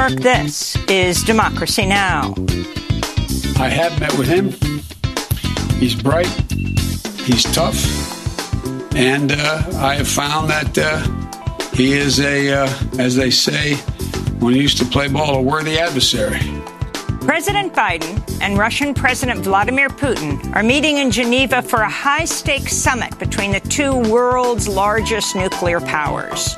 York, this is Democracy Now! I have met with him. He's bright, he's tough, and I have found that he is as they say, when he used to play ball, a worthy adversary. President Biden and Russian President Vladimir Putin are meeting in Geneva for a high-stakes summit between the two world's largest nuclear powers.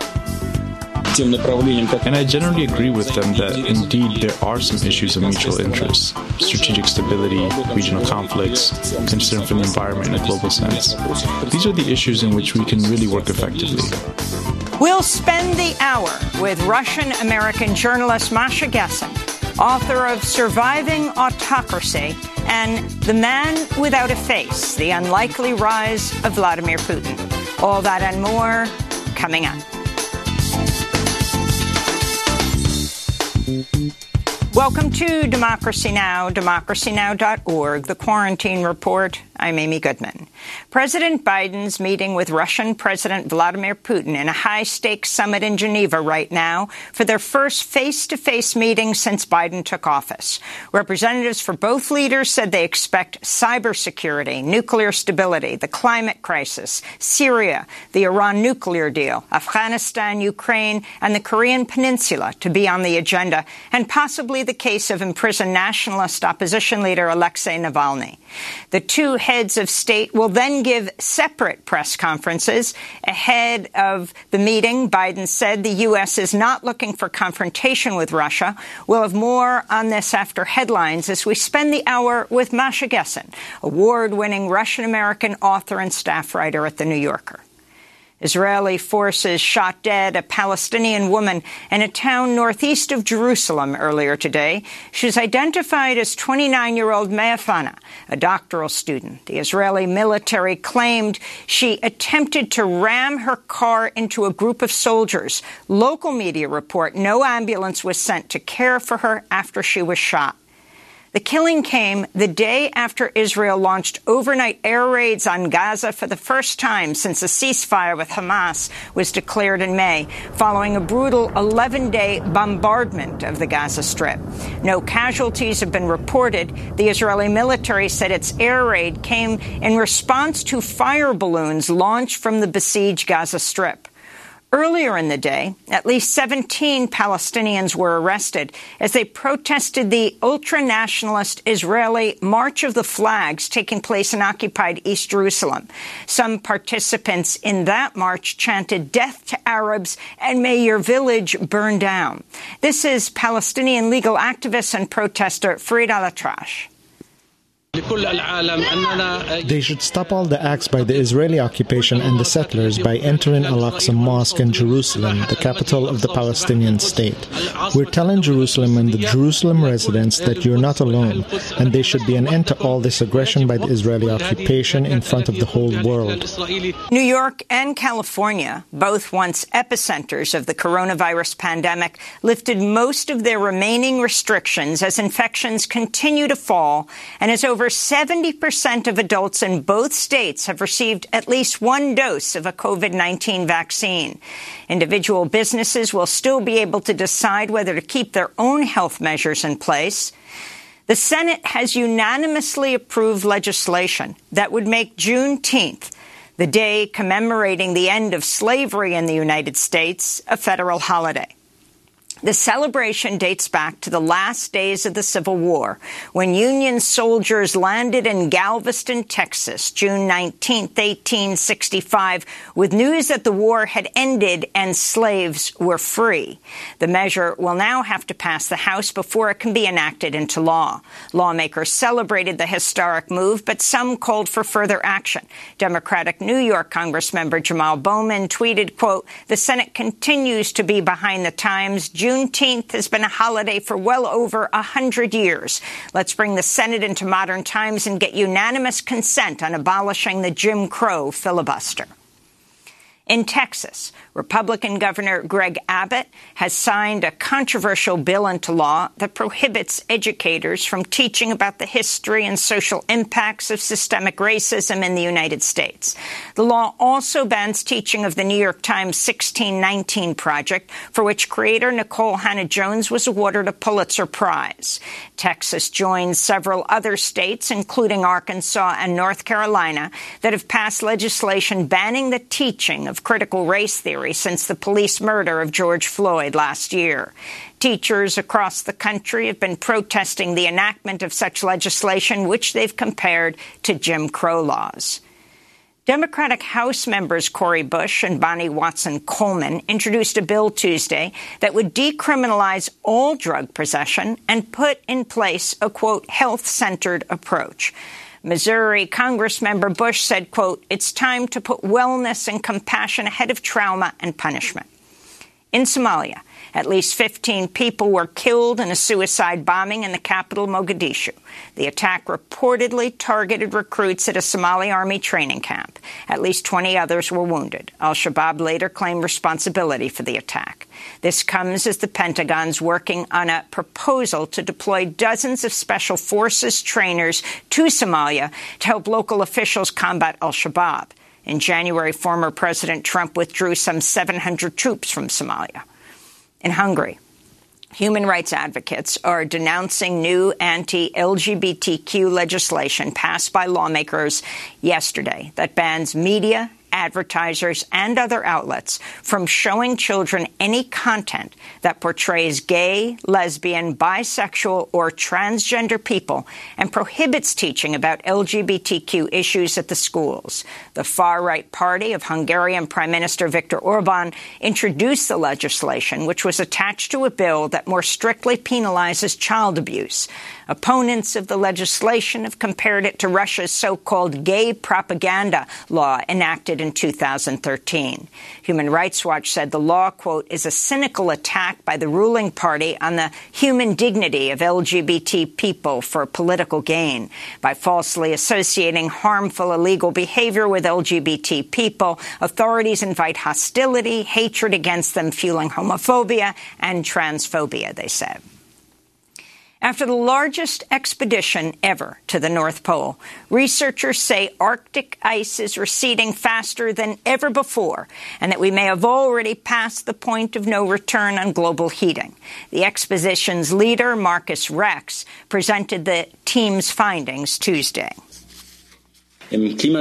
And I generally agree with them that indeed there are some issues of mutual interest: strategic stability, regional conflicts, concern for the environment in a global sense. These are the issues in which we can really work effectively. We'll spend the hour with Russian-American journalist Masha Gessen, author of Surviving Autocracy and The Man Without a Face, The Unlikely Rise of Vladimir Putin. All that and more coming up. Welcome to Democracy Now!, democracynow.org, The Quarantine Report. I'm Amy Goodman. President Biden's meeting with Russian President Vladimir Putin in a high-stakes summit in Geneva right now for their first face-to-face meeting since Biden took office. Representatives for both leaders said they expect cybersecurity, nuclear stability, the climate crisis, Syria, the Iran nuclear deal, Afghanistan, Ukraine, and the Korean Peninsula to be on the agenda, and possibly the case of imprisoned nationalist opposition leader Alexei Navalny. The two heads of state will then give separate press conferences. Ahead of the meeting, Biden said the U.S. is not looking for confrontation with Russia. We'll have more on this after headlines as we spend the hour with Masha Gessen, award-winning Russian-American author and staff writer at The New Yorker. Israeli forces shot dead a Palestinian woman in a town northeast of Jerusalem earlier today. She's identified as 29-year-old Maya Fana, a doctoral student. The Israeli military claimed she attempted to ram her car into a group of soldiers. Local media report no ambulance was sent to care for her after she was shot. The killing came the day after Israel launched overnight air raids on Gaza for the first time since a ceasefire with Hamas was declared in May, following a brutal 11-day bombardment of the Gaza Strip. No casualties have been reported. The Israeli military said its air raid came in response to fire balloons launched from the besieged Gaza Strip. Earlier in the day, at least 17 Palestinians were arrested as they protested the ultra-nationalist Israeli March of the Flags taking place in occupied East Jerusalem. Some participants in that march chanted "Death to Arabs" and "May your village burn down." This is Palestinian legal activist and protester Fareed Al-Atrash. They should stop all the acts by the Israeli occupation and the settlers by entering Al-Aqsa Mosque in Jerusalem, the capital of the Palestinian state. We're telling Jerusalem and the Jerusalem residents that you're not alone, and there should be an end to all this aggression by the Israeli occupation in front of the whole world. New York and California, both once epicenters of the coronavirus pandemic, lifted most of their remaining restrictions as infections continue to fall, and as over 70% of adults in both states have received at least one dose of a COVID-19 vaccine. Individual businesses will still be able to decide whether to keep their own health measures in place. The Senate has unanimously approved legislation that would make Juneteenth, the day commemorating the end of slavery in the United States, a federal holiday. The celebration dates back to the last days of the Civil War, when Union soldiers landed in Galveston, Texas, June 19, 1865, with news that the war had ended and slaves were free. The measure will now have to pass the House before it can be enacted into law. Lawmakers celebrated the historic move, but some called for further action. Democratic New York Congressmember Jamal Bowman tweeted, quote, "The Senate continues to be behind the times. Juneteenth has been a holiday for well over 100 years. Let's bring the Senate into modern times and get unanimous consent on abolishing the Jim Crow filibuster." In Texas, Republican Governor Greg Abbott has signed a controversial bill into law that prohibits educators from teaching about the history and social impacts of systemic racism in the United States. The law also bans teaching of the New York Times 1619 Project, for which creator Nicole Hannah-Jones was awarded a Pulitzer Prize. Texas joins several other states, including Arkansas and North Carolina, that have passed legislation banning the teaching of critical race theory since the police murder of George Floyd last year. Teachers across the country have been protesting the enactment of such legislation, which they've compared to Jim Crow laws. Democratic House members Cori Bush and Bonnie Watson-Coleman introduced a bill Tuesday that would decriminalize all drug possession and put in place a, quote, health-centered approach. Missouri Congressmember Bush said, quote, it's time to put wellness and compassion ahead of trauma and punishment. In Somalia, at least 15 people were killed in a suicide bombing in the capital, Mogadishu. The attack reportedly targeted recruits at a Somali army training camp. At least 20 others were wounded. Al-Shabaab later claimed responsibility for the attack. This comes as the Pentagon's working on a proposal to deploy dozens of special forces trainers to Somalia to help local officials combat Al-Shabaab. In January, former President Trump withdrew some 700 troops from Somalia. In Hungary, human rights advocates are denouncing new anti-LGBTQ legislation passed by lawmakers yesterday that bans media, advertisers, and other outlets from showing children any content that portrays gay, lesbian, bisexual, or transgender people and prohibits teaching about LGBTQ issues at the schools. The far-right party of Hungarian Prime Minister Viktor Orban introduced the legislation, which was attached to a bill that more strictly penalizes child abuse. Opponents of the legislation have compared it to Russia's so-called gay propaganda law enacted in 2013. Human Rights Watch said the law, quote, is a cynical attack by the ruling party on the human dignity of LGBT people for political gain. By falsely associating harmful illegal behavior with LGBT people, authorities invite hostility, hatred against them, fueling homophobia and transphobia, they said. After the largest expedition ever to the North Pole, researchers say Arctic ice is receding faster than ever before and that we may have already passed the point of no return on global heating. The expedition's leader, Marcus Rex, presented the team's findings Tuesday. There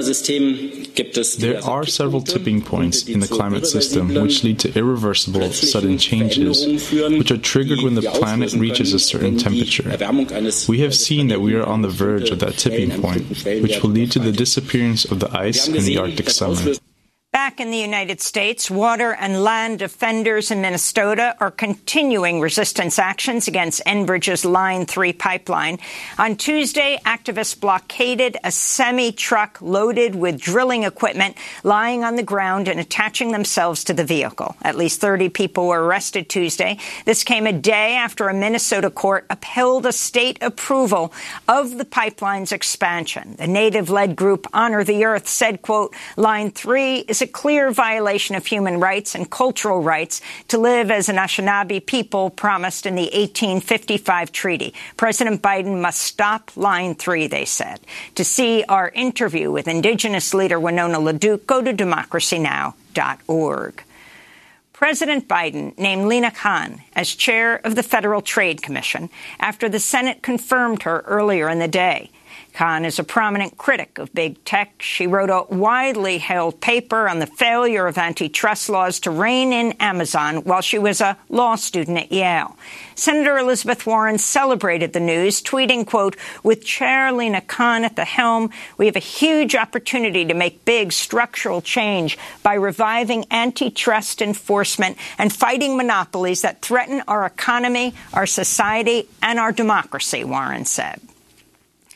are several tipping points in the climate system which lead to irreversible, sudden changes, which are triggered when the planet reaches a certain temperature. We have seen that we are on the verge of that tipping point, which will lead to the disappearance of the ice in the Arctic summer. Back in the United States, water and land defenders in Minnesota are continuing resistance actions against Enbridge's Line 3 pipeline. On Tuesday, activists blockaded a semi-truck loaded with drilling equipment lying on the ground and attaching themselves to the vehicle. At least 30 people were arrested Tuesday. This came a day after a Minnesota court upheld a state approval of the pipeline's expansion. The native-led group Honor the Earth said, quote, Line 3 is a clear violation of human rights and cultural rights to live as an Anishinaabe people promised in the 1855 treaty. President Biden must stop Line 3, they said. To see our interview with Indigenous leader Winona LaDuke, go to democracynow.org. President Biden named Lina Khan as chair of the Federal Trade Commission after the Senate confirmed her earlier in the day. Khan is a prominent critic of big tech. She wrote a widely held paper on the failure of antitrust laws to rein in Amazon while she was a law student at Yale. Senator Elizabeth Warren celebrated the news, tweeting, quote, with Chair Lina Khan at the helm, we have a huge opportunity to make big structural change by reviving antitrust enforcement and fighting monopolies that threaten our economy, our society, and our democracy, Warren said.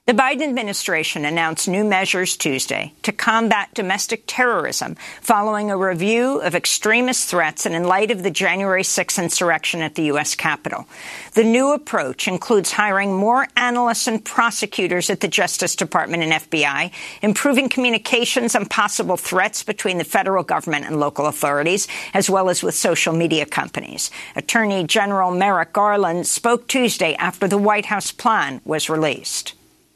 The Biden administration announced new measures Tuesday to combat domestic terrorism following a review of extremist threats and in light of the January 6th insurrection at the U.S. Capitol. The new approach includes hiring more analysts and prosecutors at the Justice Department and FBI, improving communications on possible threats between the federal government and local authorities, as well as with social media companies. Attorney General Merrick Garland spoke Tuesday after the White House plan was released.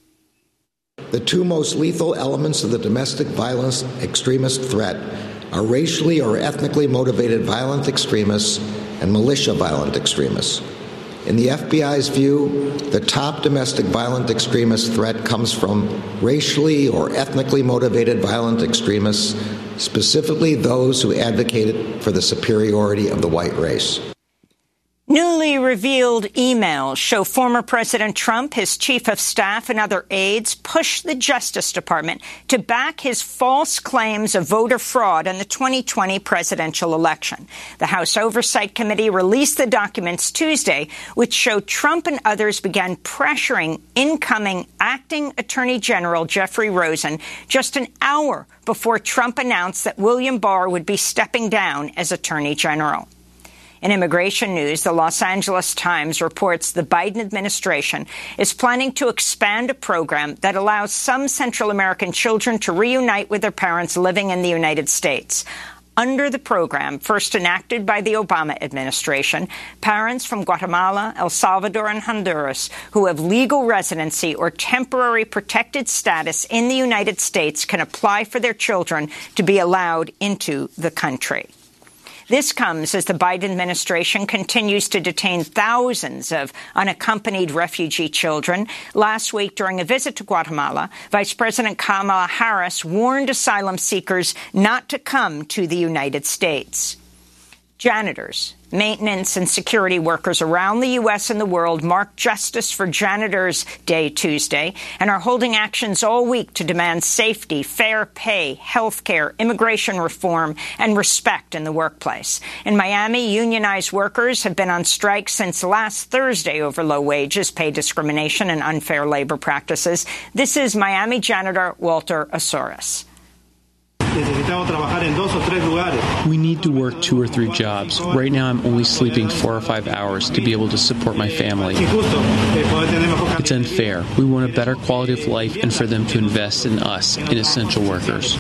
The two most lethal elements of the domestic violence extremist threat are racially or ethnically motivated violent extremists and militia violent extremists. In the FBI's view, the top domestic violent extremist threat comes from racially or ethnically motivated violent extremists, specifically those who advocated for the superiority of the white race. Newly revealed emails show former President Trump, his chief of staff, and other aides pushed the Justice Department to back his false claims of voter fraud in the 2020 presidential election. The House Oversight Committee released the documents Tuesday, which show Trump and others began pressuring incoming acting Attorney General Jeffrey Rosen just an hour before Trump announced that William Barr would be stepping down as Attorney General. In immigration news, the Los Angeles Times reports the Biden administration is planning to expand a program that allows some Central American children to reunite with their parents living in the United States. Under the program, first enacted by the Obama administration, parents from Guatemala, El Salvador, and Honduras who have legal residency or temporary protected status in the United States can apply for their children to be allowed into the country. This comes as the Biden administration continues to detain thousands of unaccompanied refugee children. Last week, during a visit to Guatemala, Vice President Kamala Harris warned asylum seekers not to come to the United States. Janitors, maintenance and security workers around the U.S. and the world marked Justice for Janitors Day Tuesday and are holding actions all week to demand safety, fair pay, health care, immigration reform, and respect in the workplace. In Miami, unionized workers have been on strike since last Thursday over low wages, pay discrimination, and unfair labor practices. This is Miami janitor Walter Osoris. We need to work 2 or 3 jobs. Right now, I'm only sleeping 4 or 5 hours to be able to support my family. It's unfair. We want a better quality of life and for them to invest in us, in essential workers.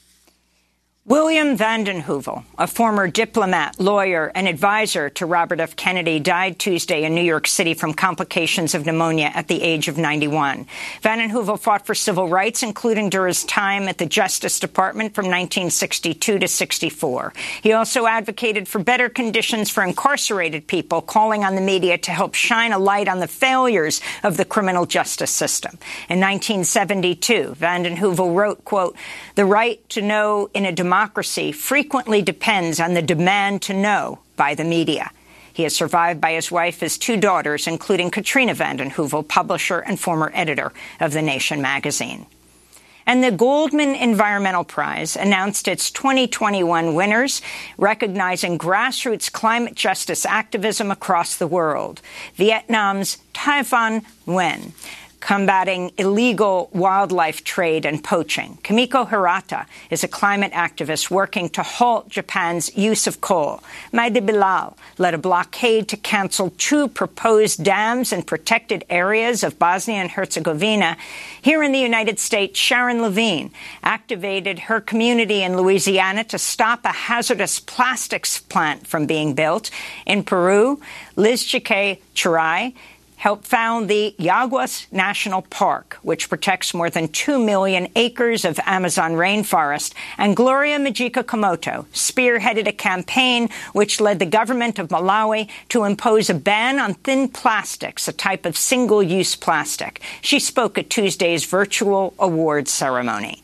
William Vanden Heuvel, a former diplomat, lawyer, and advisor to Robert F. Kennedy, died Tuesday in New York City from complications of pneumonia at the age of 91. Vanden Heuvel fought for civil rights, including during his time at the Justice Department from 1962 to 64. He also advocated for better conditions for incarcerated people, calling on the media to help shine a light on the failures of the criminal justice system. In 1972, Vanden Heuvel wrote, quote, "The right to know in a democracy frequently depends on the demand to know by the media." He is survived by his wife, his 2 daughters, including Katrina Vanden Heuvel, publisher and former editor of The Nation magazine. And the Goldman Environmental Prize announced its 2021 winners, recognizing grassroots climate justice activism across the world. Vietnam's Thai Van Nguyen, combating illegal wildlife trade and poaching. Kimiko Hirata is a climate activist working to halt Japan's use of coal. Mahdi Bilal led a blockade to cancel 2 proposed dams in protected areas of Bosnia and Herzegovina. Here in the United States, Sharon Levine activated her community in Louisiana to stop a hazardous plastics plant from being built. In Peru, Liz Chique Churay helped found the Yaguas National Park, which protects more than 2 million acres of Amazon rainforest, and Gloria Mujica Komoto spearheaded a campaign which led the government of Malawi to impose a ban on thin plastics, a type of single-use plastic. She spoke at Tuesday's virtual awards ceremony.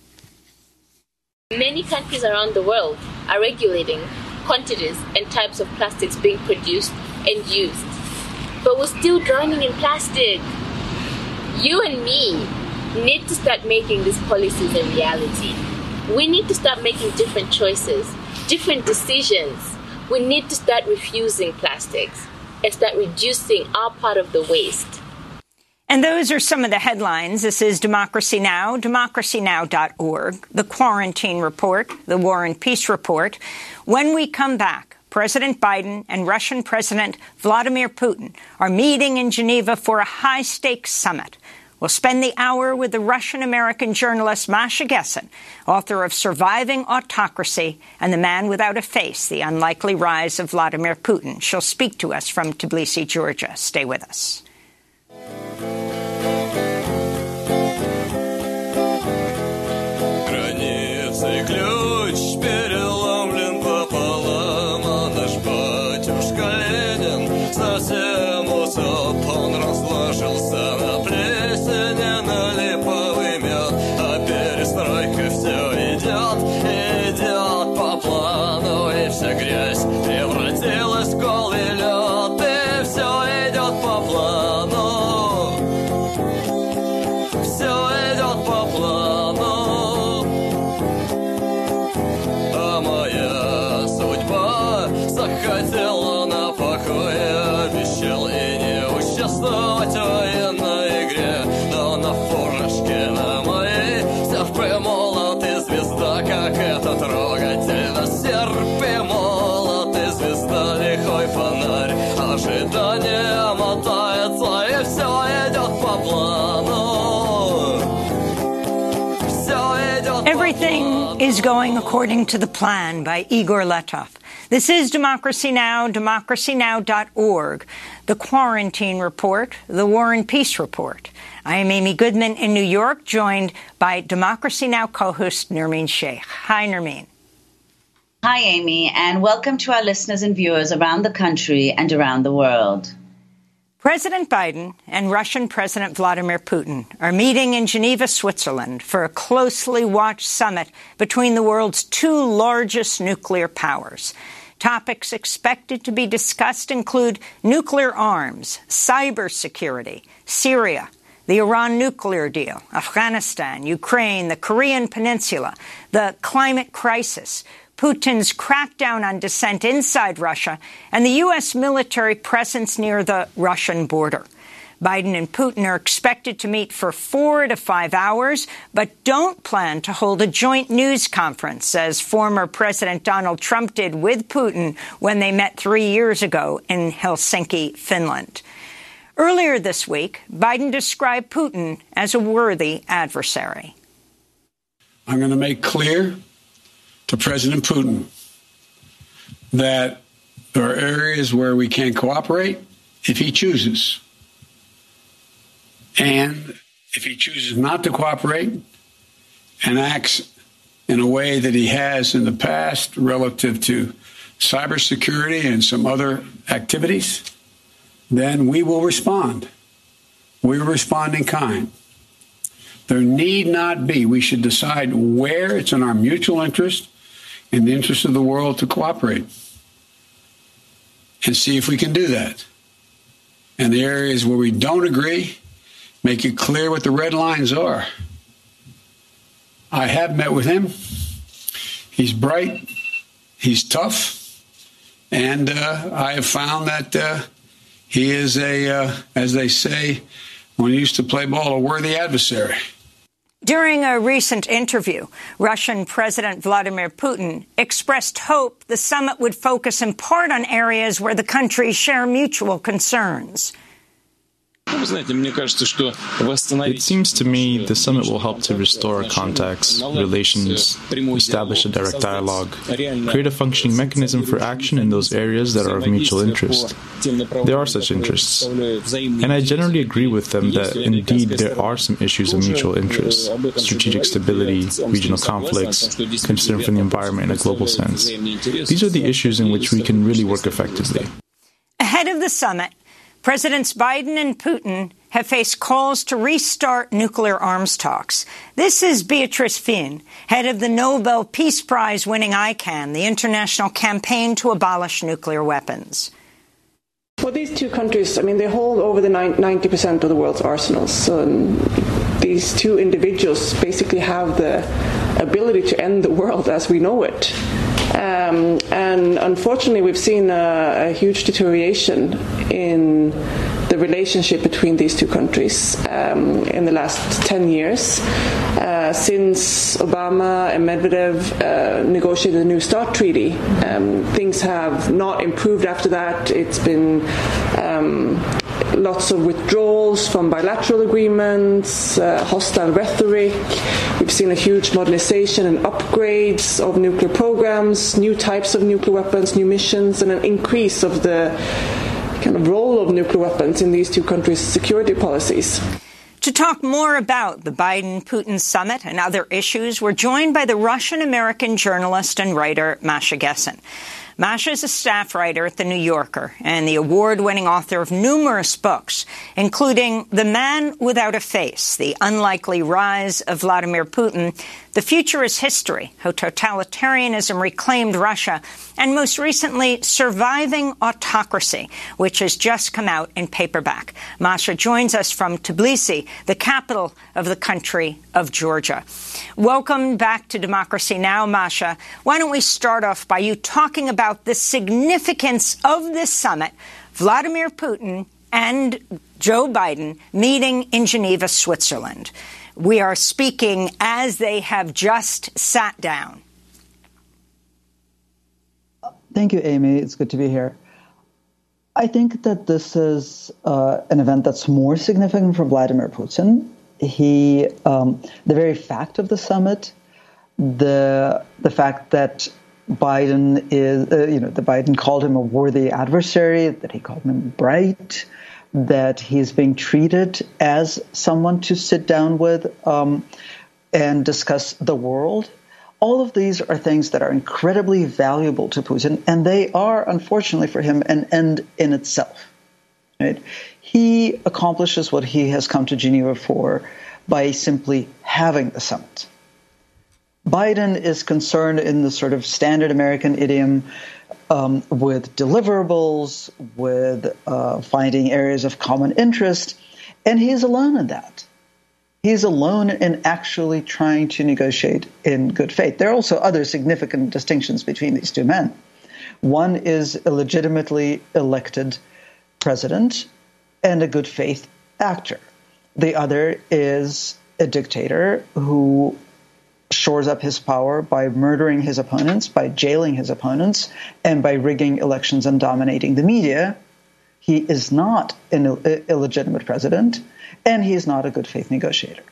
Many countries around the world are regulating quantities and types of plastics being produced and used. But we're still drowning in plastic. You and me need to start making these policies a reality. We need to start making different choices, different decisions. We need to start refusing plastics and start reducing our part of the waste. And those are some of the headlines. This is Democracy Now!, democracynow.org, the Quarantine Report, the War and Peace Report. When we come back, President Biden and Russian President Vladimir Putin are meeting in Geneva for a high-stakes summit. We'll spend the hour with the Russian-American journalist Masha Gessen, author of Surviving Autocracy and The Man Without a Face, The Unlikely Rise of Vladimir Putin. She'll speak to us from Tbilisi, Georgia. Stay with us. Ключ переломлен пополам, а наш батюшка Ленин совсем усоп. Он разложился на плесени, на липовый мед, а перестройка все идет по плану, и вся грязь превратилась в голый лед, и все идет по плану, все идет по плану. Захотела на покое, обещал и не участвовать в военной игре, но на фуражке на моей серп и молот и звезда, как это трогательно. Серп и молот и звезда, лихой фонарь, ожидание мотается, и все идет по плану. Все идет по плану. Everything is going according to the plan by Igor Letov. This is Democracy Now!, democracynow.org, the Quarantine Report, the War and Peace Report. I am Amy Goodman in New York, joined by Democracy Now! Co-host Nermeen Sheikh. Hi, Nermeen. Hi, Amy, and welcome to our listeners and viewers around the country and around the world. President Biden and Russian President Vladimir Putin are meeting in Geneva, Switzerland, for a closely watched summit between the world's two largest nuclear powers. Topics expected to be discussed include nuclear arms, cybersecurity, Syria, the Iran nuclear deal, Afghanistan, Ukraine, the Korean Peninsula, the climate crisis, Putin's crackdown on dissent inside Russia, and the U.S. military presence near the Russian border. Biden and Putin are expected to meet for 4 to 5 hours, but don't plan to hold a joint news conference, as former President Donald Trump did with Putin when they met 3 years ago in Helsinki, Finland. Earlier this week, Biden described Putin as a worthy adversary. I'm going to make clear to President Putin that there are areas where we can cooperate if he chooses. And if he chooses not to cooperate and acts in a way that he has in the past relative to cybersecurity and some other activities, then we will respond. We will respond in kind. There need not be. We should decide where it's in our mutual interest, in the interest of the world, to cooperate and see if we can do that. And the areas where we don't agree, make it clear what the red lines are. I have met with him. He's bright. He's tough. And I have found that he is as they say when he used to play ball, a worthy adversary. During a recent interview, Russian President Vladimir Putin expressed hope the summit would focus in part on areas where the countries share mutual concerns. It seems to me the summit will help to restore contacts, relations, establish a direct dialogue, create a functioning mechanism for action in those areas that are of mutual interest. There are such interests, and I generally agree with them that indeed there are some issues of mutual interest: strategic stability, regional conflicts, concern for the environment in a global sense. These are the issues in which we can really work effectively. Ahead of the summit, Presidents Biden and Putin have faced calls to restart nuclear arms talks. This is Beatrice Fien, head of the Nobel Peace Prize-winning ICAN, the international campaign to abolish nuclear weapons. Well, these two countries, they hold over the 90% of the world's arsenals. These two individuals basically have the ability to end the world as we know it. And unfortunately, we've seen a huge deterioration in the relationship between these two countries in the last 10 years. Since Obama and Medvedev negotiated the New START treaty, things have not improved after that. It's been lots of withdrawals from bilateral agreements, hostile rhetoric. We've seen a huge modernization and upgrades of nuclear programs, new types of nuclear weapons, new missions, and an increase of the kind of role of nuclear weapons in these two countries' security policies. To talk more about the Biden-Putin summit and other issues, we're joined by the Russian-American journalist and writer Masha Gessen. Masha is a staff writer at The New Yorker and the award-winning author of numerous books, including The Man Without a Face, The Unlikely Rise of Vladimir Putin, The Future is History, How Totalitarianism Reclaimed Russia, and most recently, Surviving Autocracy, which has just come out in paperback. Masha joins us from Tbilisi, the capital of the country of Georgia. Welcome back to Democracy Now!, Masha. Why don't we start off by you talking about the significance of this summit, Vladimir Putin and Joe Biden meeting in Geneva, Switzerland. We are speaking as they have just sat down. Thank you, Amy. It's good to be here. I think that this is an event that's more significant for Vladimir Putin. The very fact of the summit, the fact that Biden is, that Biden called him a worthy adversary, that he called him bright, that he's being treated as someone to sit down with and discuss the world. All of these are things that are incredibly valuable to Putin, and they are, unfortunately for him, an end in itself. Right? He accomplishes what he has come to Geneva for by simply having the summit. Biden is concerned in the sort of standard American idiom with deliverables, with finding areas of common interest, and he's alone in that. He's alone in actually trying to negotiate in good faith. There are also other significant distinctions between these two men. One is a legitimately elected president and a good faith actor. The other is a dictator who shores up his power by murdering his opponents, by jailing his opponents, and by rigging elections and dominating the media. He is not an illegitimate president, and he is not a good faith negotiator.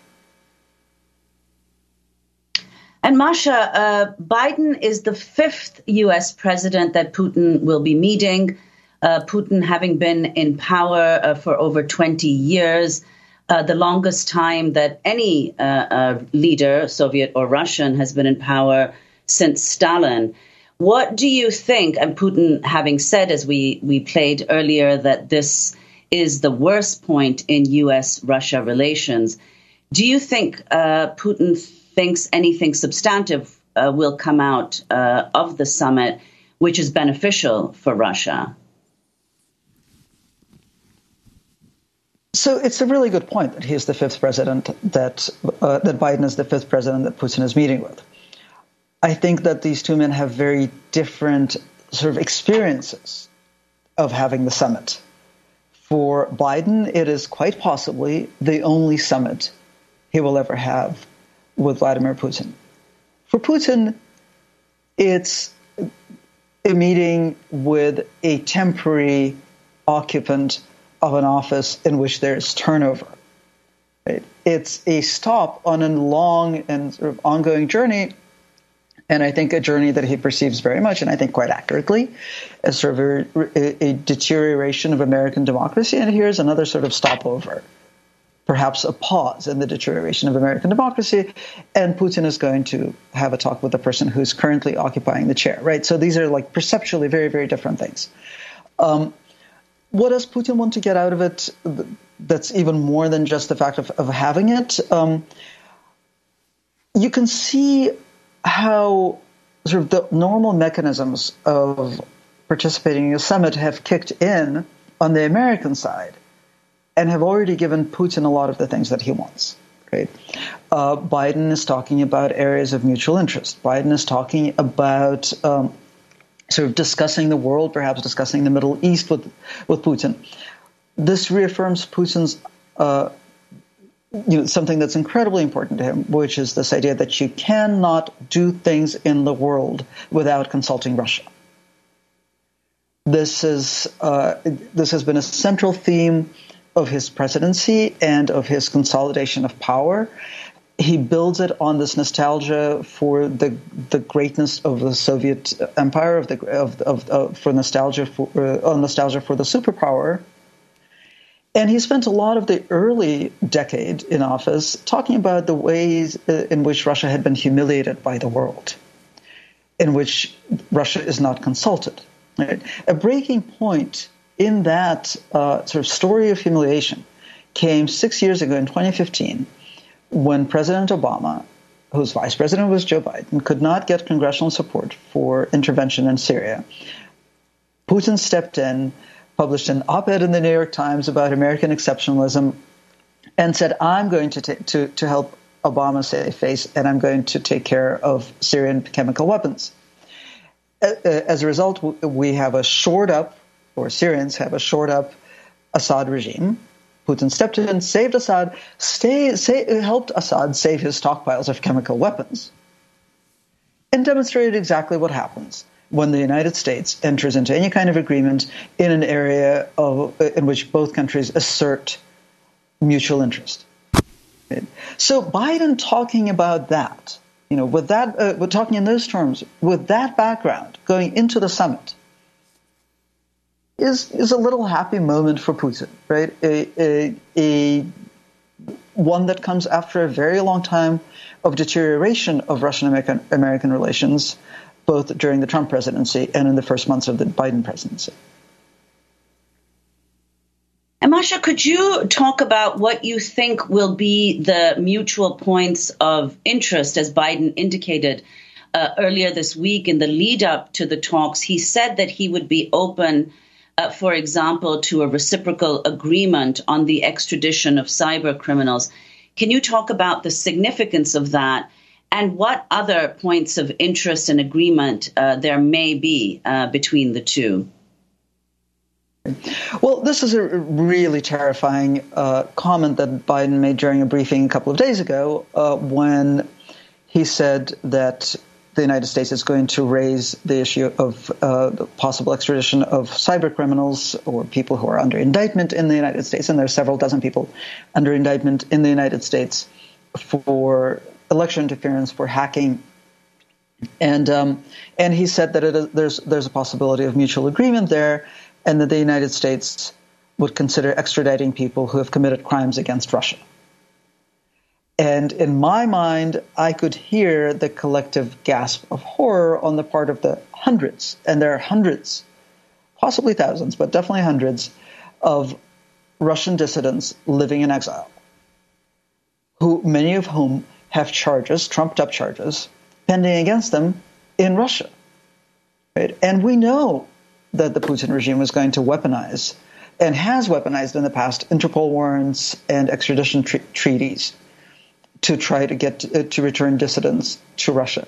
And Masha, Biden is the fifth U.S. president that Putin will be meeting. Putin having been in power for over 20 years, the longest time that any leader, Soviet or Russian, has been in power since Stalin. What do you think, and Putin having said, as we played earlier, that this is the worst point in U.S.-Russia relations, do you think Putin thinks anything substantive will come out of the summit which is beneficial for Russia? So it's a really good point that he is the fifth president, that Biden is the fifth president that Putin is meeting with. I think that these two men have very different sort of experiences of having the summit. For Biden, it is quite possibly the only summit he will ever have with Vladimir Putin. For Putin, it's a meeting with a temporary occupant of an office in which there's turnover. Right? It's a stop on a long and sort of ongoing journey, and I think a journey that he perceives very much, and I think quite accurately, as sort of a deterioration of American democracy. And here's another sort of stopover, perhaps a pause in the deterioration of American democracy, and Putin is going to have a talk with the person who's currently occupying the chair, right? So these are like perceptually very, very different things. What does Putin want to get out of it that's even more than just the fact of having it? You can see how sort of the normal mechanisms of participating in a summit have kicked in on the American side and have already given Putin a lot of the things that he wants. Right? Biden is talking about areas of mutual interest. Biden is talking about sort of discussing the world, perhaps discussing the Middle East with Putin. this reaffirms Putin's something that's incredibly important to him, which is this idea that you cannot do things in the world without consulting Russia. This has been a central theme of his presidency and of his consolidation of power. He builds it on this nostalgia for the greatness of the Soviet Empire, for nostalgia for the superpower. And he spent a lot of the early decade in office talking about the ways in which Russia had been humiliated by the world, in which Russia is not consulted. Right? A breaking point in that sort of story of humiliation came 6 years ago in 2015, when President Obama, whose vice president was Joe Biden, could not get congressional support for intervention in Syria. Putin stepped in, published an op-ed in the New York Times about American exceptionalism, and said, I'm going to help Obama save face, and I'm going to take care of Syrian chemical weapons. As a result, we have a shored up, or Syrians have a shored up Assad regime. Putin stepped in, saved Assad, helped Assad save his stockpiles of chemical weapons, and demonstrated exactly what happens when the United States enters into any kind of agreement in an area in which both countries assert mutual interest. So Biden talking about that, with that, we're talking in those terms, with that background, going into the summit, is a little happy moment for Putin, right? One that comes after a very long time of deterioration of Russian-American relations, both during the Trump presidency and in the first months of the Biden presidency. And Masha, could you talk about what you think will be the mutual points of interest, as Biden indicated earlier this week in the lead up to the talks? He said that he would be open, for example, to a reciprocal agreement on the extradition of cyber criminals. Can you talk about the significance of that and what other points of interest and agreement there may be between the two? Well, this is a really terrifying comment that Biden made during a briefing a couple of days ago when he said that the United States is going to raise the issue of the possible extradition of cyber criminals or people who are under indictment in the United States. And there are several dozen people under indictment in the United States for election interference, for hacking. And he said that there's a possibility of mutual agreement there, and that the United States would consider extraditing people who have committed crimes against Russia. And in my mind, I could hear the collective gasp of horror on the part of the hundreds, and there are hundreds, possibly thousands, but definitely hundreds, of Russian dissidents living in exile, many of whom have charges, trumped-up charges, pending against them in Russia. Right? And we know that the Putin regime is going to weaponize, and has weaponized in the past, Interpol warrants and extradition treaties to try to get to return dissidents to Russia.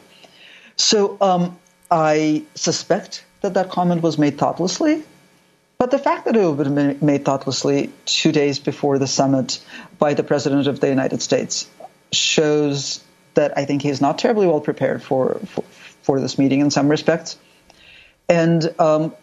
So I suspect that comment was made thoughtlessly, but the fact that it would have been made thoughtlessly 2 days before the summit by the President of the United States shows that I think he's not terribly well prepared for this meeting in some respects. And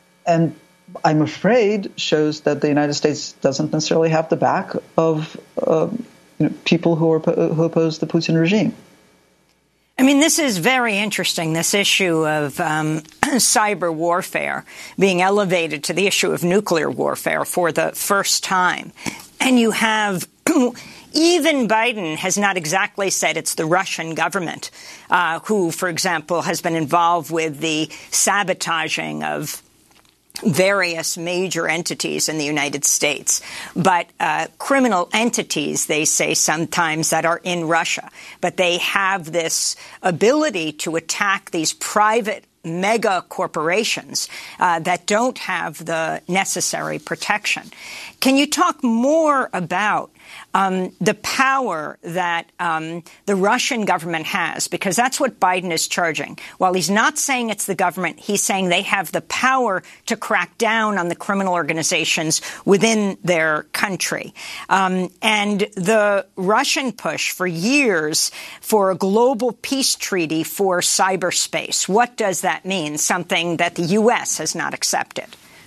I'm afraid shows that the United States doesn't necessarily have the back of people who oppose the Putin regime. I mean, this is very interesting, this issue of cyber warfare being elevated to the issue of nuclear warfare for the first time. And you have even Biden has not exactly said it's the Russian government who, for example, has been involved with the sabotaging of various major entities in the United States, but criminal entities, they say sometimes, that are in Russia. But they have this ability to attack these private mega corporations that don't have the necessary protection. Can you talk more about the power that the Russian government has, because that's what Biden is charging. While he's not saying it's the government, he's saying they have the power to crack down on the criminal organizations within their country. And the Russian push for years for a global peace treaty for cyberspace, what does that mean? Something that the U.S. has not accepted.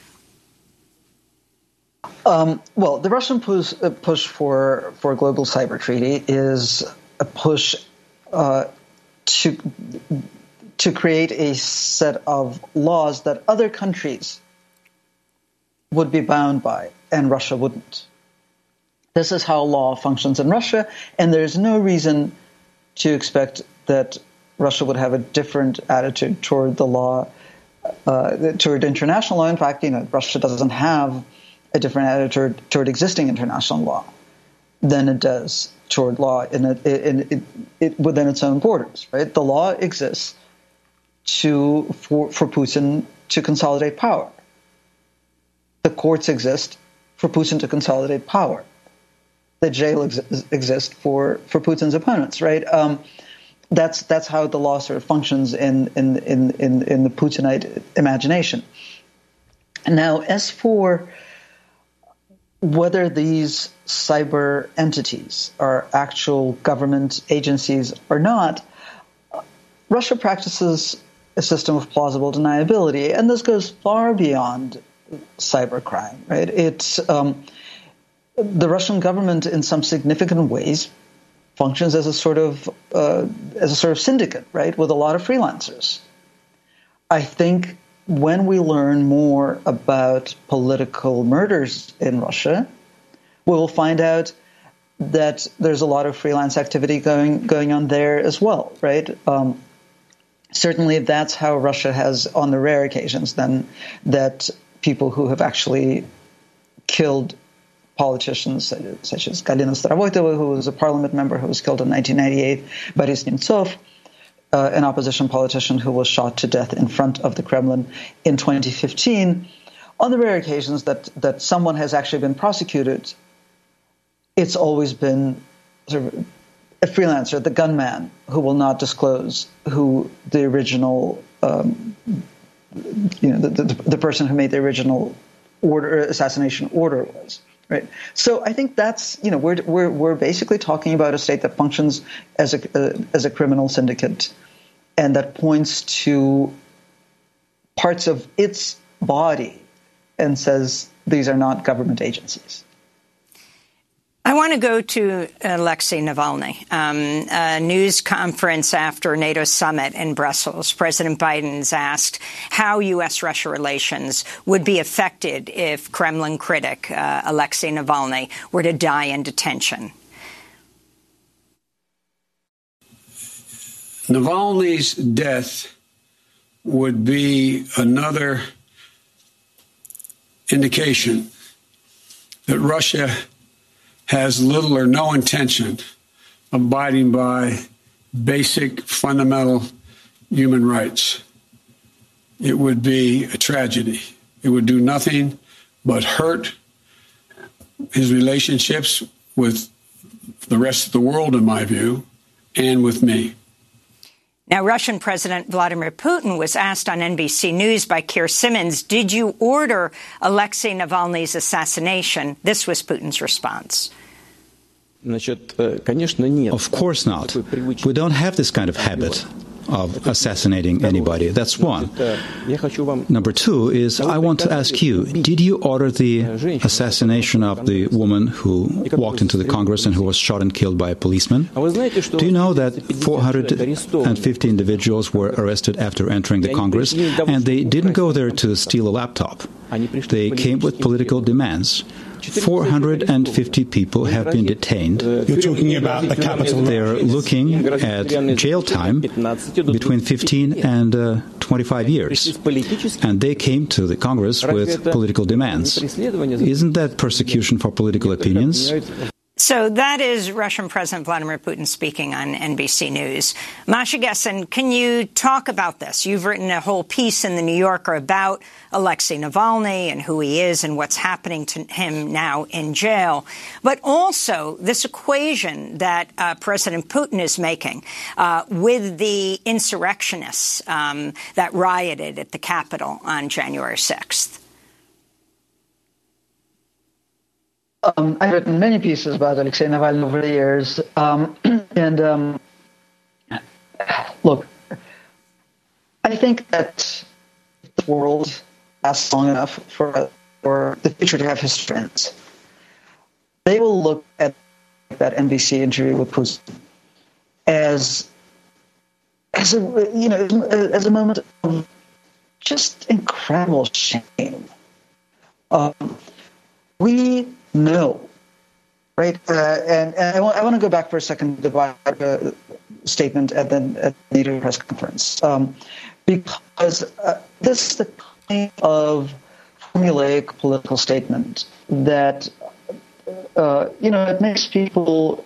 Well, the Russian push for a global cyber treaty is a push to create a set of laws that other countries would be bound by, and Russia wouldn't. This is how law functions in Russia, and there's no reason to expect that Russia would have a different attitude toward the law, toward international law. In fact, Russia doesn't have a different attitude toward existing international law than it does toward law within its own borders. Right? The law exists for Putin to consolidate power. The courts exist for Putin to consolidate power. The jail exists for Putin's opponents. Right? That's how the law sort of functions in the Putinite imagination. Now, as for whether these cyber entities are actual government agencies or not, Russia practices a system of plausible deniability, and this goes far beyond cybercrime. Right? It's the Russian government, in some significant ways, functions as a sort of syndicate, right, with a lot of freelancers. I think when we learn more about political murders in Russia, we will find out that there's a lot of freelance activity going on there as well, right? Certainly, that's how Russia has, on the rare occasions, then, that people who have actually killed politicians, such as Galina Starovoytova, who was a parliament member who was killed in 1998, Boris Nemtsov, an opposition politician who was shot to death in front of the Kremlin in 2015. On the rare occasions that someone has actually been prosecuted, it's always been sort of a freelancer, the gunman, who will not disclose who the original, the person who made the original assassination order was. Right. So I think that's, we're basically talking about a state that functions as a criminal syndicate, and that points to parts of its body and says these are not government agencies. I want to go to Alexei Navalny. A news conference after NATO summit in Brussels, President Biden's asked how U.S.-Russia relations would be affected if Kremlin critic Alexei Navalny were to die in detention. Navalny's death would be another indication that Russia has little or no intention of abiding by basic fundamental human rights. It would be a tragedy. It would do nothing but hurt his relationships with the rest of the world, in my view, and with me. Now, Russian President Vladimir Putin was asked on NBC News by Keir Simmons, did you order Alexei Navalny's assassination? This was Putin's response. Of course not. We don't have this kind of habit of assassinating anybody. That's one. Number two is, I want to ask you, did you order the assassination of the woman who walked into the Congress and who was shot and killed by a policeman? Do you know that 450 individuals were arrested after entering the Congress, and they didn't go there to steal a laptop? They came with political demands. 450 people have been detained. You're talking about the capital. They're looking at jail time between 15 and 25 years. And they came to the Congress with political demands. Isn't that persecution for political opinions? So that is Russian President Vladimir Putin speaking on NBC News. Masha Gessen, can you talk about this? You've written a whole piece in The New Yorker about Alexei Navalny and who he is and what's happening to him now in jail. But also this equation that President Putin is making with the insurrectionists that rioted at the Capitol on January 6th. I've written many pieces about Alexei Navalny over the years. Look, I think that the world lasts long enough for the future to have historians. They will look at that NBC interview with Putin as a moment of just incredible shame. We know, right? And I want to go back for a second to the statement at the NATO press conference, because this is the kind of formulaic political statement that it makes people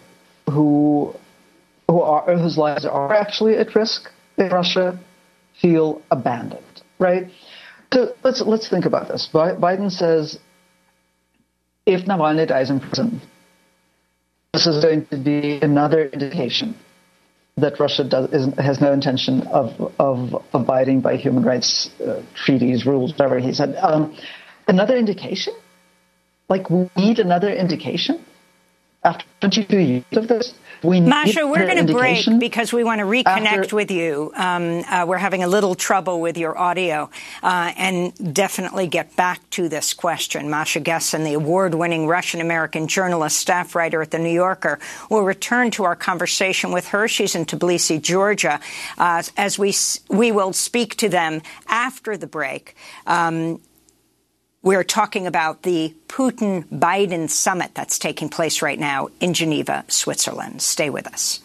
whose lives are actually at risk in Russia feel abandoned, right? So let's think about this. Biden says, if Navalny dies in prison, this is going to be another indication that Russia has no intention of abiding by human rights treaties, rules, whatever he said. Another indication? Like, we need another indication? After 22 years of this? Masha, we're going to break because we want to reconnect with you. We're having a little trouble with your audio and definitely get back to this question. Masha Gessen, the award-winning Russian-American journalist, staff writer at The New Yorker, will return to our conversation with her. She's in Tbilisi, Georgia, as we will speak to them after the break. We're talking about the Putin-Biden summit that's taking place right now in Geneva, Switzerland. Stay with us.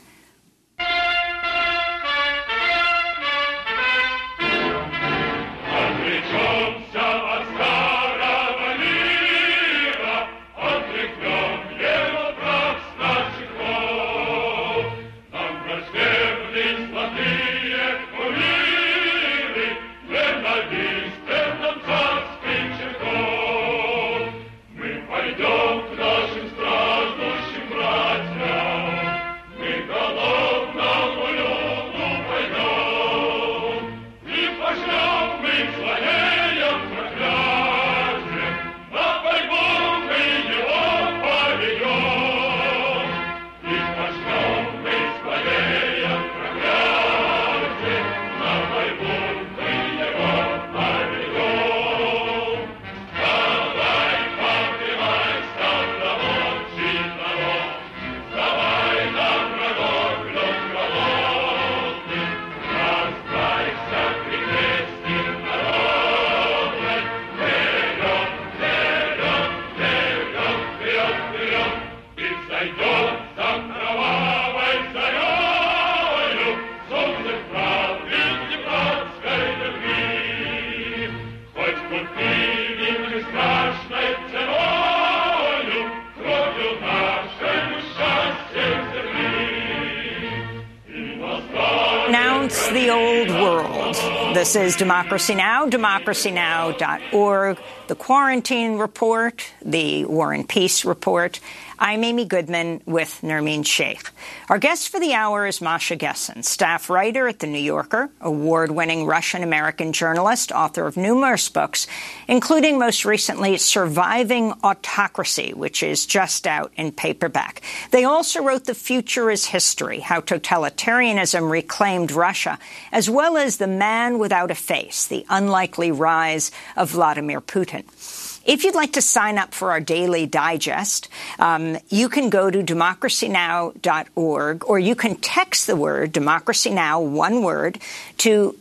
The old world. This is Democracy Now!, democracynow.org, the Quarantine Report, the War and Peace Report. I'm Amy Goodman with Nermeen Sheikh. Our guest for the hour is Masha Gessen, staff writer at The New Yorker, award-winning Russian-American journalist, author of numerous books, including most recently Surviving Autocracy, which is just out in paperback. They also wrote The Future is History, How Totalitarianism Reclaimed Russia, as well as The Man Without a Face, The Unlikely Rise of Vladimir Putin. If you'd like to sign up for our daily digest, you can go to democracynow.org, or you can text the word Democracy Now!, one word, to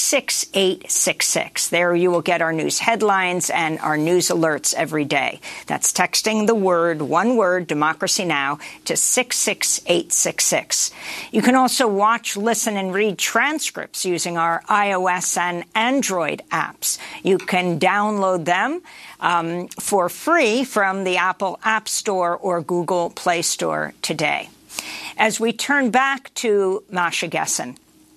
66866. There you will get our news headlines and our news alerts every day. That's texting the word, one word, Democracy Now! To 66866. You can also watch, listen, and read transcripts using our iOS and Android apps. You can download them for free from the Apple App Store or Google Play Store today. As we turn back to Masha Gessen,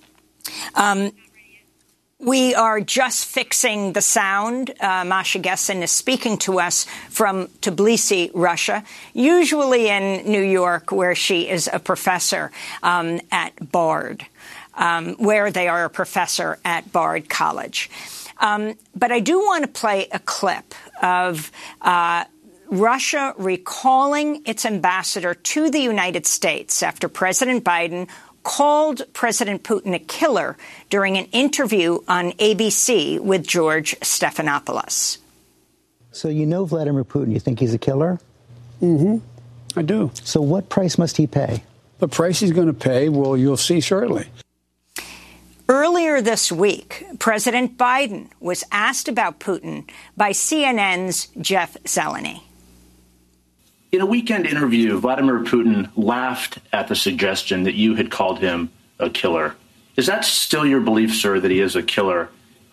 we are just fixing the sound. Masha Gessen is speaking to us from Tbilisi, Russia, usually in New York, where she is a professor at Bard, where they are a professor at Bard College. But I do want to play a clip of Russia recalling its ambassador to the United States after President Biden called President Putin a killer during an interview on ABC with George Stephanopoulos. So you know Vladimir Putin. You think he's a killer? Mm-hmm. I do. So what price must he pay? The price he's going to pay, well, you'll see shortly. Earlier this week, President Biden was asked about Putin by CNN's Jeff Zeleny. In a weekend interview, Vladimir Putin laughed at the suggestion that you had called him a killer. Is that still your belief, sir, that he is a killer?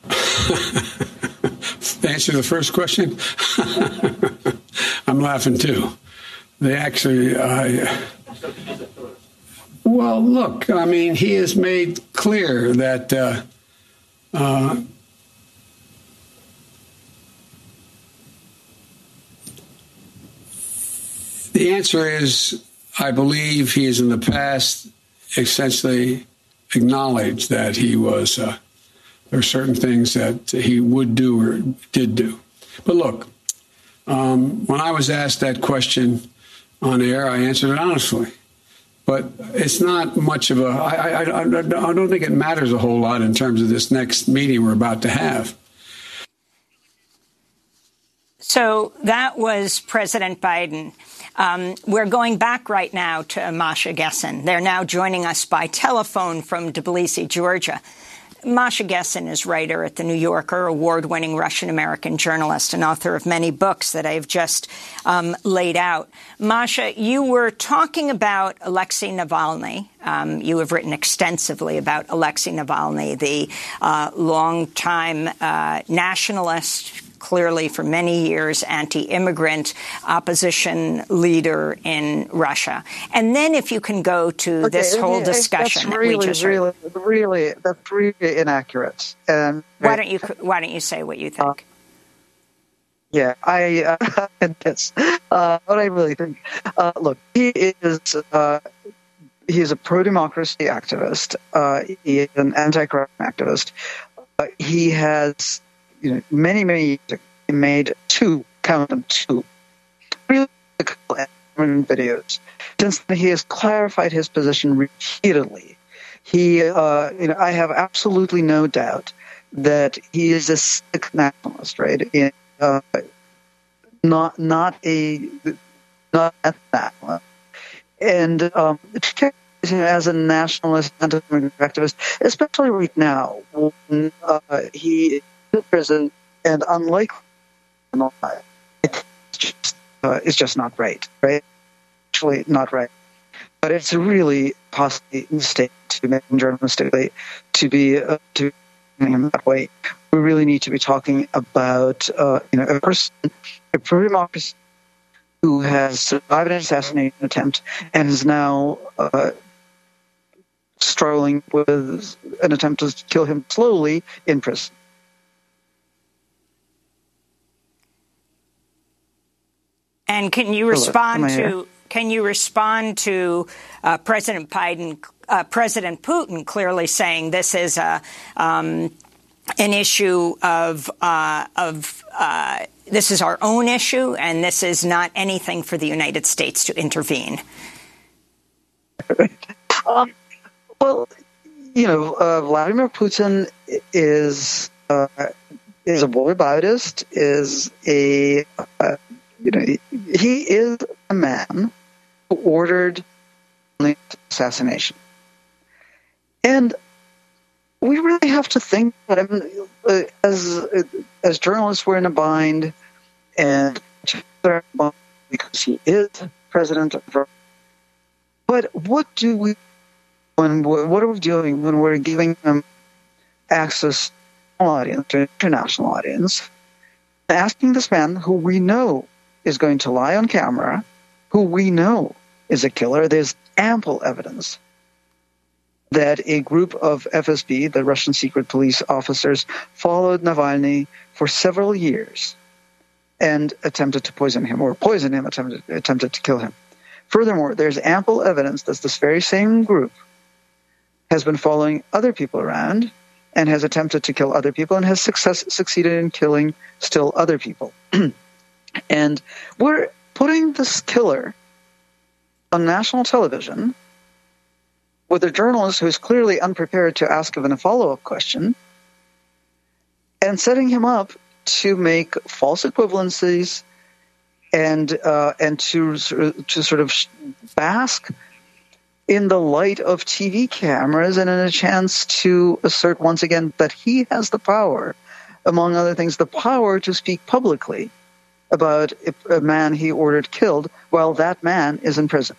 To answer the first question, I'm laughing too. They actually, well, look, I mean, he has made clear that the answer is, I believe he has in the past essentially acknowledged that he was, there are certain things that he would do or did do. But look, when I was asked that question on air, I answered it honestly. But it's not much of a, I don't think it matters a whole lot in terms of this next meeting we're about to have. So that was President Biden. We're going back right now to Masha Gessen. They're now joining us by telephone from Tbilisi, Georgia. Masha Gessen is writer at The New Yorker, award-winning Russian-American journalist and author of many books that I've just laid out. Masha, you were talking about Alexei Navalny. You have written extensively about Alexei Navalny, the longtime nationalist, clearly for many years anti-immigrant opposition leader in Russia. And then if you can go to this whole discussion that's really inaccurate. And why don't you say what you think? Yeah, that's what I really think. Look, he's a pro-democracy activist. He is an anti-corruption activist. He has, many years ago, he made two really videos. Since then, he has clarified his position repeatedly. He, I have absolutely no doubt that he is a sick nationalist, right? Not a nationalist, and as a nationalist anti-immigrant activist, especially right now when he is in prison and unlike it's just not right? Actually, not right. But it's really possibly a mistake to make him journalistically to be him that way. We really need to be talking about a person, a pro-democracy who has survived an assassination attempt and is now struggling with an attempt to kill him slowly in prison. And can you respond to President Putin clearly saying this is an issue of this is our own issue and this is not anything for the United States to intervene? Vladimir Putin is a Bolshevist, he is a man who ordered the assassination. And we really have to think that as journalists, we're in a bind, and because he is president of Russia. But what are we doing when we're giving him access to an international audience? asking this man, who we know is going to lie on camera, who we know is a killer. There's ample evidence that a group of FSB, the Russian secret police officers, followed Navalny for several years and attempted to poison him, attempted to kill him. Furthermore, there's ample evidence that this very same group has been following other people around and has attempted to kill other people and has succeeded in killing still other people. And we're putting this killer on national television with a journalist who is clearly unprepared to ask even a follow-up question, and setting him up to make false equivalencies and to sort of bask in the light of TV cameras and in a chance to assert once again that he has the power, among other things, the power to speak publicly about a man he ordered killed while that man is in prison.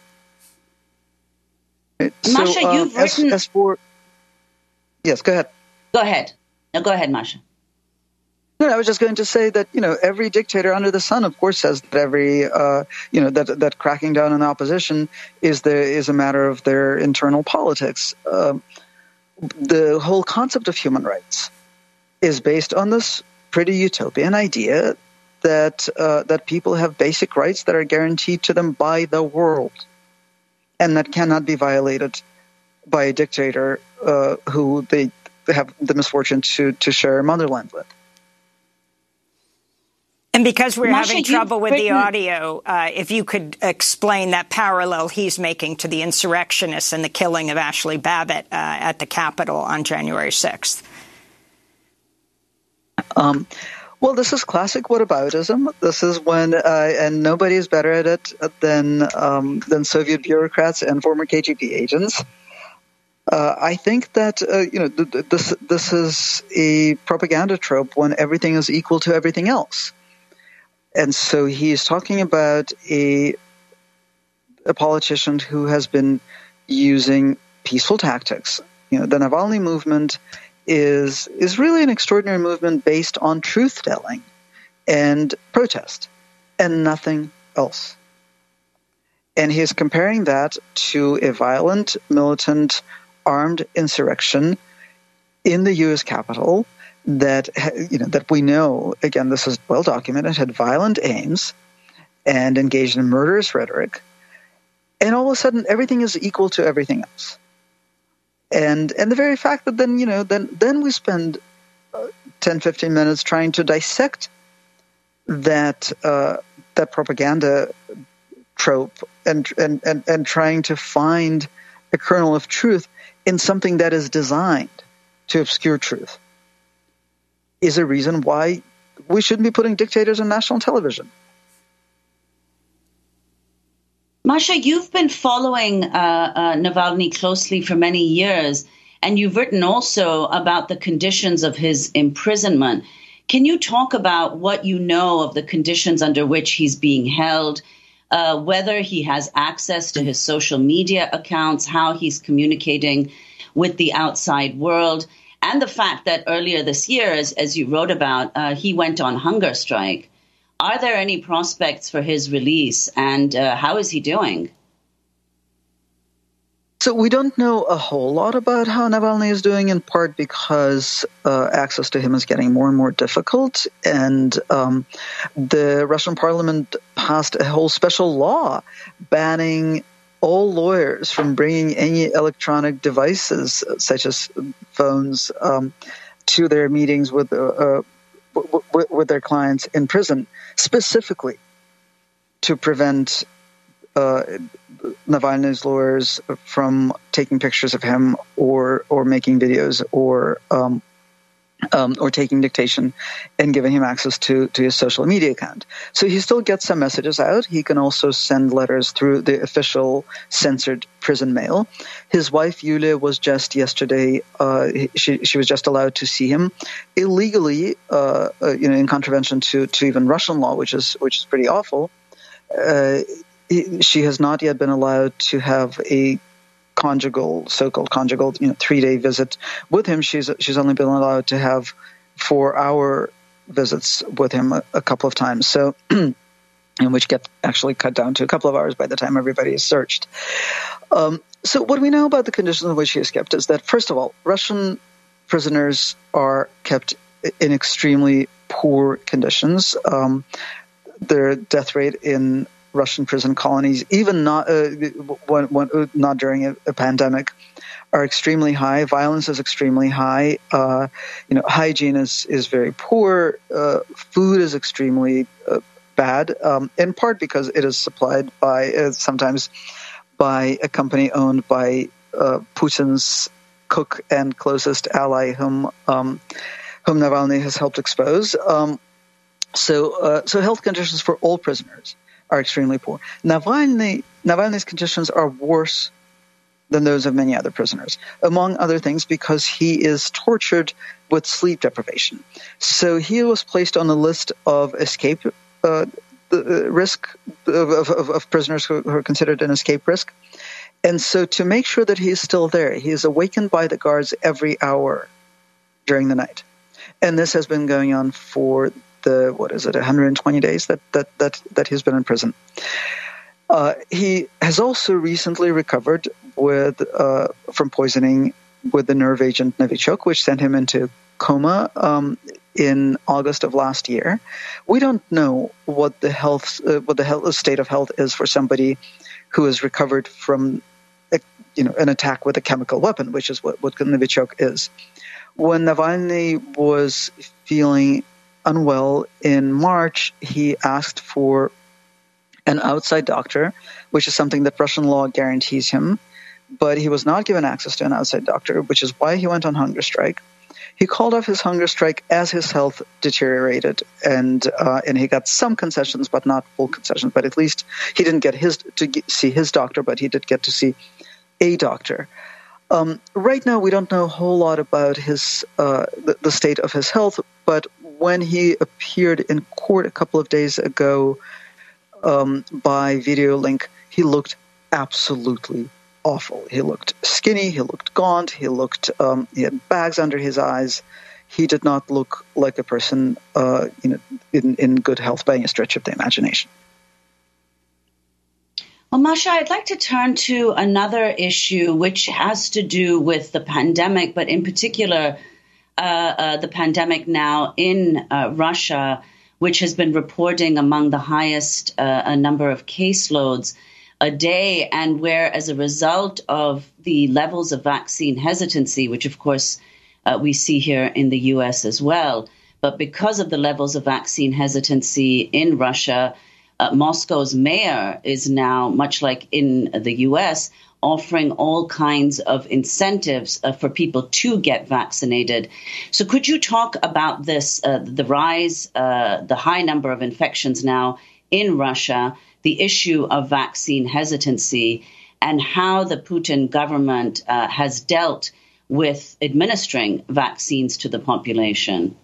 Masha, you've written... Yes, go ahead. Go ahead. No, go ahead, Masha. No, I was just going to say that, every dictator under the sun, of course, says that that cracking down on the opposition is a matter of their internal politics. The whole concept of human rights is based on this pretty utopian idea that people have basic rights that are guaranteed to them by the world, and that cannot be violated by a dictator who they have the misfortune to share a motherland with. And because we're Masha, having trouble with the audio, if you could explain that parallel he's making to the insurrectionists and the killing of Ashley Babbitt at the Capitol on January 6th. Well, this is classic whataboutism. This is when, and nobody is better at it than Soviet bureaucrats and former KGB agents. I think that this is a propaganda trope when everything is equal to everything else. And so he is talking about a politician who has been using peaceful tactics. The Navalny movement is really an extraordinary movement based on truth-telling and protest and nothing else. And he is comparing that to a violent, militant, armed insurrection in the U.S. Capitol that we know, again, this is well documented, had violent aims and engaged in murderous rhetoric. And all of a sudden, everything is equal to everything else. And the very fact that then we spend 10, 15 minutes trying to dissect that propaganda trope and trying to find a kernel of truth in something that is designed to obscure truth is a reason why we shouldn't be putting dictators on national television. Masha, you've been following Navalny closely for many years, and you've written also about the conditions of his imprisonment. Can you talk about what you know of the conditions under which he's being held, whether he has access to his social media accounts, how he's communicating with the outside world, and the fact that earlier this year, as you wrote about, he went on hunger strike? Are there any prospects for his release, and how is he doing? So we don't know a whole lot about how Navalny is doing, in part because access to him is getting more and more difficult. And the Russian parliament passed a whole special law banning all lawyers from bringing any electronic devices, such as phones, to their meetings with their clients in prison, specifically to prevent Navalny's lawyers from taking pictures of him or making videos or taking dictation and giving him access to his social media account. So he still gets some messages out. He can also send letters through the official censored prison mail. His wife, Yulia, was just yesterday, she was just allowed to see him illegally, in contravention to even Russian law, which is pretty awful. She has not yet been allowed to have a so-called conjugal, 3-day visit with him. She's only been allowed to have 4-hour visits with him a couple of times, so and which get actually cut down to a couple of hours by the time everybody is searched. So what we know about the conditions in which he is kept is that, first of all, Russian prisoners are kept in extremely poor conditions. Their death rate in Russian prison colonies, even not during a pandemic, are extremely high. Violence is extremely high. Hygiene is very poor. Food is extremely bad, in part because it is supplied by sometimes by a company owned by Putin's cook and closest ally, whom Navalny has helped expose. So health conditions for all prisoners are extremely poor. Navalny's conditions are worse than those of many other prisoners, among other things because he is tortured with sleep deprivation. So he was placed on a list of escape risk of prisoners who are considered an escape risk. And so to make sure that he is still there, he is awakened by the guards every hour during the night. And this has been going on for 120 days that he's been in prison. He has also recently recovered from poisoning with the nerve agent Novichok, which sent him into coma in August of last year. We don't know what the state of health is for somebody who has recovered from an attack with a chemical weapon, which is what Novichok is. When Navalny was feeling unwell in March, he asked for an outside doctor, which is something that Russian law guarantees him, but he was not given access to an outside doctor, which is why he went on hunger strike. He called off his hunger strike as his health deteriorated, and he got some concessions, but not full concessions. But at least he didn't get to see his doctor, but he did get to see a doctor. Right now, we don't know a whole lot about the state of his health, but when he appeared in court a couple of days ago by video link, he looked absolutely awful. He looked skinny, he looked gaunt, he had bags under his eyes. He did not look like a person in good health by any stretch of the imagination. Well, Masha, I'd like to turn to another issue which has to do with the pandemic, but in particular the pandemic now in Russia, which has been reporting among the highest number of caseloads a day, and where as a result of the levels of vaccine hesitancy, which of course we see here in the U.S. as well, but because of the levels of vaccine hesitancy in Russia, Moscow's mayor is now, much like in the U.S., offering all kinds of incentives for people to get vaccinated. So could you talk about this, the rise, the high number of infections now in Russia, the issue of vaccine hesitancy, and how the Putin government has dealt with administering vaccines to the population?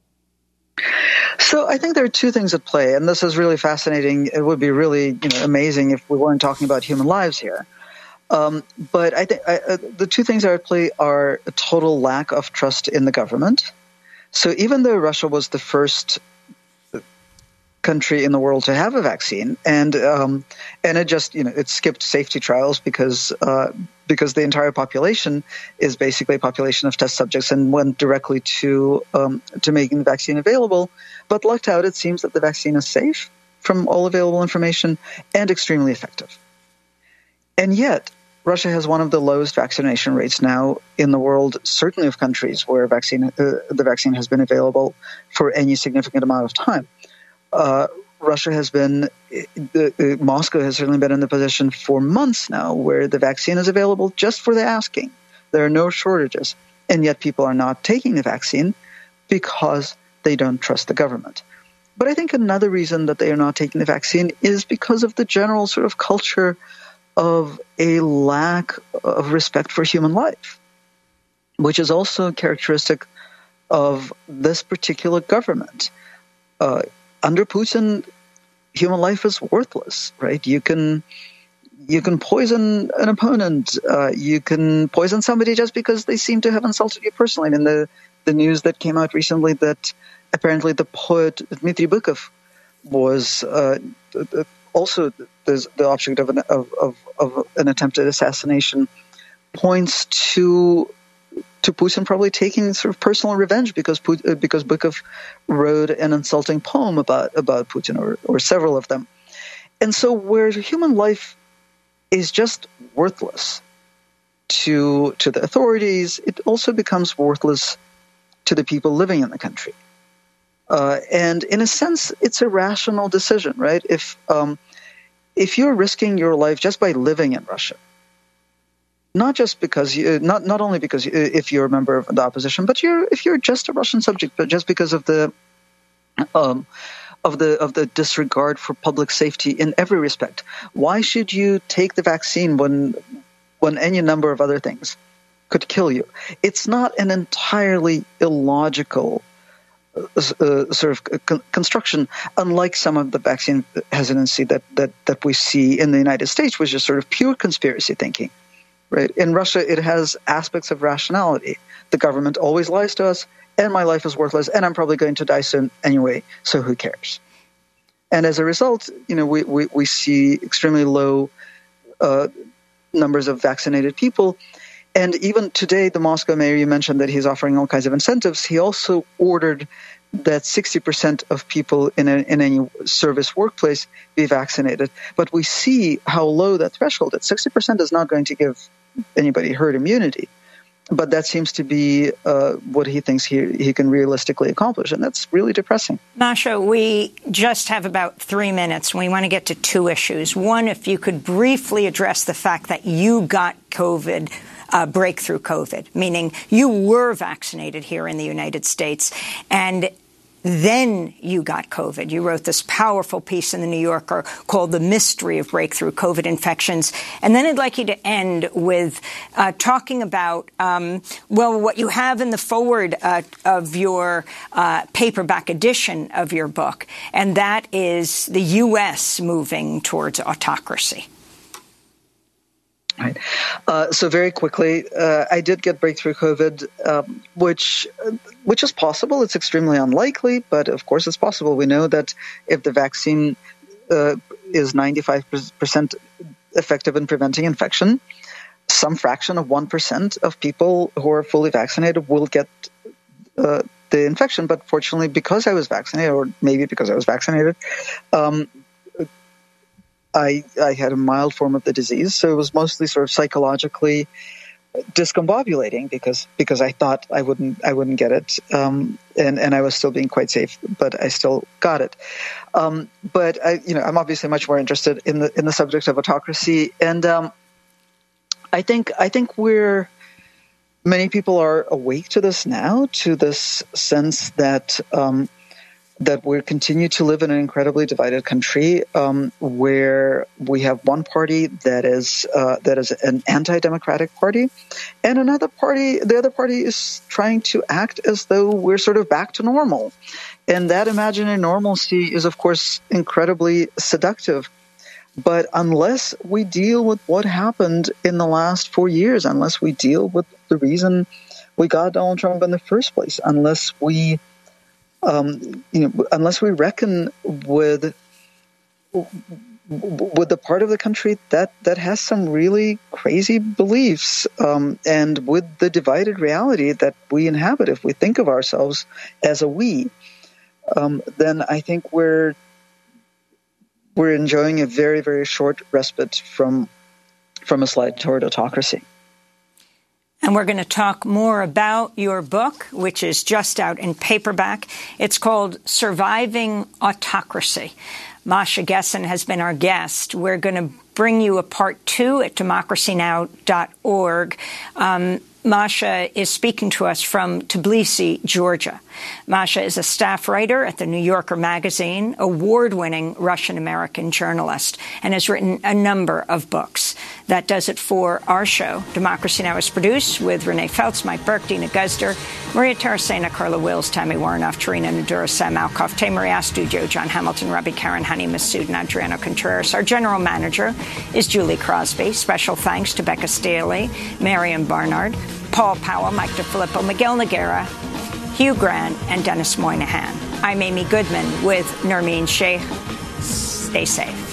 So I think there are two things at play, and this is really fascinating. It would be really amazing if we weren't talking about human lives here. But I think the two things that are at play are a total lack of trust in the government. So even though Russia was the first country in the world to have a vaccine, and it just it skipped safety trials because the entire population is basically a population of test subjects and went directly to making the vaccine available. But lucked out, it seems that the vaccine is safe from all available information and extremely effective. And yet, Russia has one of the lowest vaccination rates now in the world, certainly of countries where the vaccine has been available for any significant amount of time. Russia has been, Moscow has certainly been in the position for months now where the vaccine is available just for the asking. There are no shortages, and yet people are not taking the vaccine because they don't trust the government. But I think another reason that they are not taking the vaccine is because of the general sort of culture of a lack of respect for human life, which is also characteristic of this particular government. Under Putin, human life is worthless, right? You can poison an opponent. You can poison somebody just because they seem to have insulted you personally. I mean, the news that came out recently that apparently the poet Dmitry Bykov was also the object of an attempted assassination, points to Putin probably taking sort of personal revenge because Bykov wrote an insulting poem about Putin, or several of them. And so where human life is just worthless to the authorities, it also becomes worthless to the people living in the country. And in a sense, it's a rational decision, right? If you're risking your life just by living in Russia, not just because not only because if you're a member of the opposition, but if you're just a Russian subject, but just because of the disregard for public safety in every respect, why should you take the vaccine when any number of other things could kill you? It's not an entirely illogical sort of construction, unlike some of the vaccine hesitancy that we see in the United States, which is sort of pure conspiracy thinking. Right? In Russia, it has aspects of rationality. The government always lies to us, and my life is worthless, and I'm probably going to die soon anyway, so who cares? And as a result, we see extremely low numbers of vaccinated people. And even today, the Moscow mayor, you mentioned that he's offering all kinds of incentives. He also ordered that 60% of people in any service workplace be vaccinated. But we see how low that threshold is. 60% is not going to give anybody herd immunity. But that seems to be what he thinks he can realistically accomplish, and that's really depressing. Masha, we just have about 3 minutes. We want to get to two issues. One, if you could briefly address the fact that you got COVID, breakthrough COVID, meaning you were vaccinated here in the United States, and then you got COVID. You wrote this powerful piece in the New Yorker called The Mystery of Breakthrough COVID Infections. And then I'd like you to end with talking about, what you have in the forward of your paperback edition of your book, and that is the U.S. moving towards autocracy. Right. So very quickly, I did get breakthrough COVID, which is possible. It's extremely unlikely, but of course it's possible. We know that if the vaccine is 95% effective in preventing infection, some fraction of 1% of people who are fully vaccinated will get the infection. But fortunately, because I was vaccinated, or maybe because I was vaccinated, I had a mild form of the disease, so it was mostly sort of psychologically discombobulating because I thought I wouldn't get it, and I was still being quite safe, but I still got it. But I'm obviously much more interested in the subject of autocracy, and I think many people are awake to this now, to this sense that we continue to live in an incredibly divided country, where we have one party that is an anti-democratic party, and the other party is trying to act as though we're sort of back to normal. And that imaginary normalcy is, of course, incredibly seductive. But unless we deal with what happened in the last 4 years, unless we deal with the reason we got Donald Trump in the first place, unless we reckon with the part of the country that has some really crazy beliefs, and with the divided reality that we inhabit, if we think of ourselves as a we, then I think we're enjoying a very, very short respite from a slide toward autocracy. And we're going to talk more about your book, which is just out in paperback. It's called Surviving Autocracy. Masha Gessen has been our guest. We're going to bring you a part 2 at democracynow.org. Masha is speaking to us from Tbilisi, Georgia. Masha is a staff writer at the New Yorker magazine, award-winning Russian-American journalist, and has written a number of books. That does it for our show. Democracy Now! Is produced with Renee Feltz, Mike Burke, Dina Guzder, Maria Tarasena, Carla Wills, Tammy Warnoff, Tarina Nadura, Sam Alkoff, Tamari Astudio, John Hamilton, Robbie Karen, Hani Massoud, and Adriano Contreras. Our general manager is Julie Crosby. Special thanks to Becca Staley, Marion Barnard, Paul Powell, Mike DeFilippo, Miguel Noguera, Hugh Grant, and Dennis Moynihan. I'm Amy Goodman with Nermeen Sheikh. Stay safe.